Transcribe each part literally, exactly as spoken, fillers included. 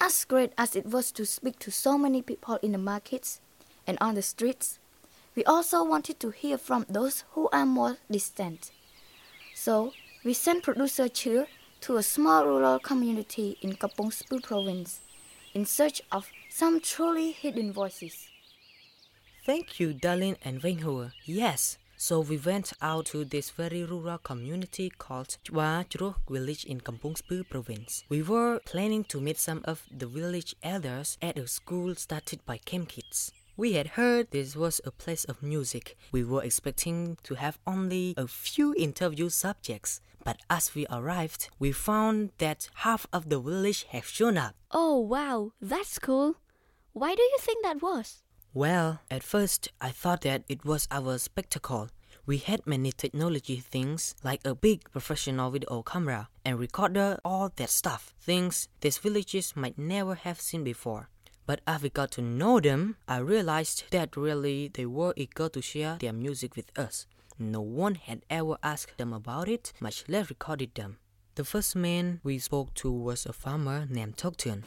as great as it was to speak to so many people in the markets and on the streets, we also wanted to hear from those who are more distant. So, we sent producer Chua to a small rural community in Kampong Speu province in search of some truly hidden voices. Thank you, Darlene and Wenhua. Yes, so we went out to this very rural community called Chua Chruh village in Kampong Speu province. We were planning to meet some of the village elders at a school started by camp kids. We had heard this was a place of music. We were expecting to have only a few interview subjects, but as we arrived, we found that half of the village have shown up. Oh wow, that's cool. Why do you think that was? Well, at first, I thought that it was our spectacle. We had many technology things like a big professional video camera and recorder, all that stuff, things these villages might never have seen before. But as we got to know them, I realized that really they were eager to share their music with us. No one had ever asked them about it, much less recorded them. The first man we spoke to was a farmer named Toktun.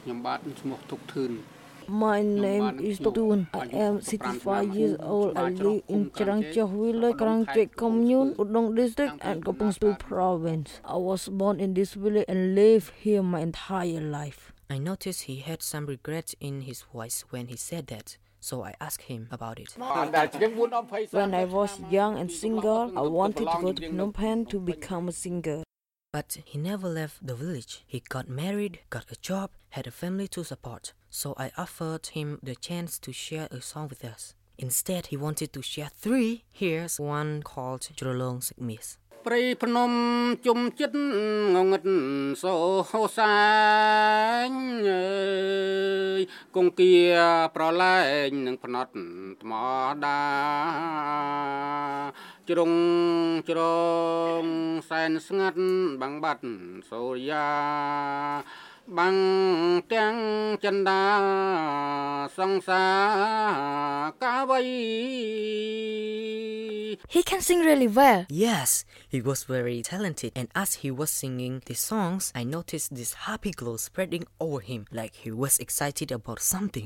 My name is Toktun. I am sixty-five years old. I live in Cherangchok village, Karangchek commune, Udong district and Kampong Speu province. I was born in this village and lived here my entire life. I noticed he had some regret in his voice when he said that, so I asked him about it. When I was young and single, I wanted to go to Phnom Penh to become a singer. But he never left the village. He got married, got a job, had a family to support. So I offered him the chance to share a song with us. Instead, he wanted to share three. Here's one called Jrolong Sikmis. ព្រៃភ្នំជុំចិត្តងងឹតសូសាញអើយគង្គាប្រឡែងនឹងភ្នត់ថ្មដាជ្រុងជ្រងសែនស្ងាត់បាំងបាត់សូរិយាបាំងទាំងចិន្តាសង្សារកាវៃ He can sing really well. Yes, he was very talented, and as he was singing the songs, I noticed this happy glow spreading over him, like he was excited about something.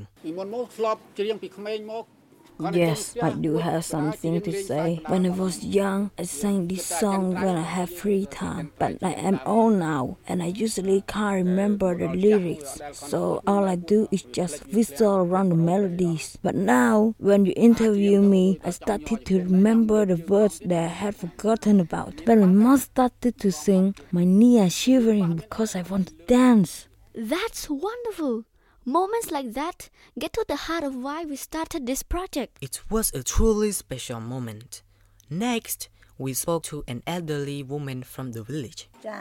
Yes, I do have something to say. When I was young, I sang this song when I have free time. But I am old now, and I usually can't remember the lyrics. So all I do is just whistle around the melodies. But now, when you interview me, I started to remember the words that I had forgotten about. When my mouth started to sing, my knees are shivering because I want to dance. That's wonderful. Moments like that get to the heart of why we started this project. It was a truly special moment. Next, we spoke to an elderly woman from the village.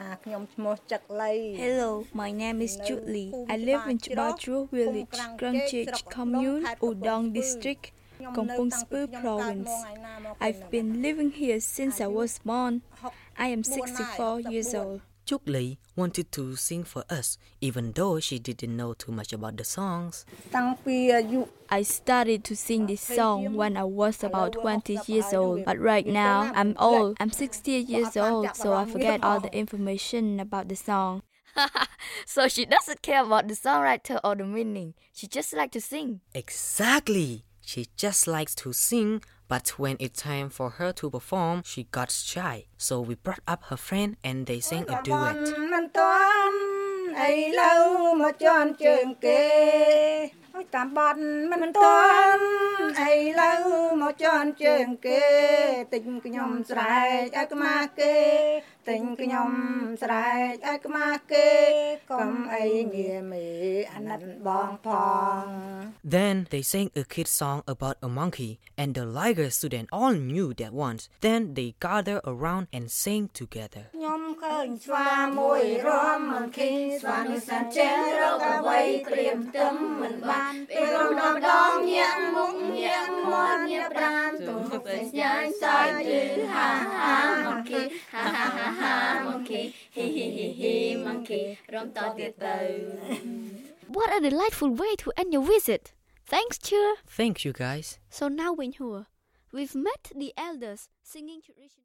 Hello, my name is Julie. I live in Chua Chruh village, Karangchek commune, Udong district, Kampong Speu province. I've been living here since I was born. I am sixty-four years old. Chuk Lee wanted to sing for us, even though she didn't know too much about the songs. I started to sing this song when I was about twenty years old, but right now I'm old. I'm sixty years old, so I forget all the information about the song. So she doesn't care about the songwriter or the meaning. She just likes to sing. Exactly. She just likes to sing, but when it's time for her to perform, she got shy. So we brought up her friend and they sang a duet. Tam bọt mình toan ai lâu một chọn trường kê tình cái nhom sài ai cái ma kê tình cái nhom sài ai cái ma kê cầm ai nghe mì anh ăn bong phong. Then they sang a kid song about a monkey, and the Liger student all knew that once. Then they gathered around and sang together. Nhom khơi xoa môi rom mình khi xoa nước sàn chén rau cà quay cream tấm mình ban. Pero no dong yang mung yang mon ya pran tu phải nhai sai chữ ha ha monkey ha ha ha ha monkey hi hi hi hi monkey rom to tiệt từ. What a delightful way to end your visit. Thanks, Chua. Thank you, guys. So now, Wenhua, we've met the elders singing tradition.